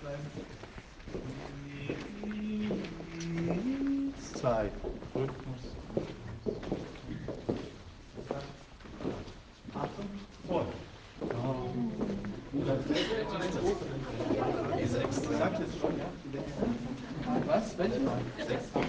Zeit. Rhythmus. Achtung. Und. Die 6. Sagt jetzt schon, ja? Was? Welche? 6.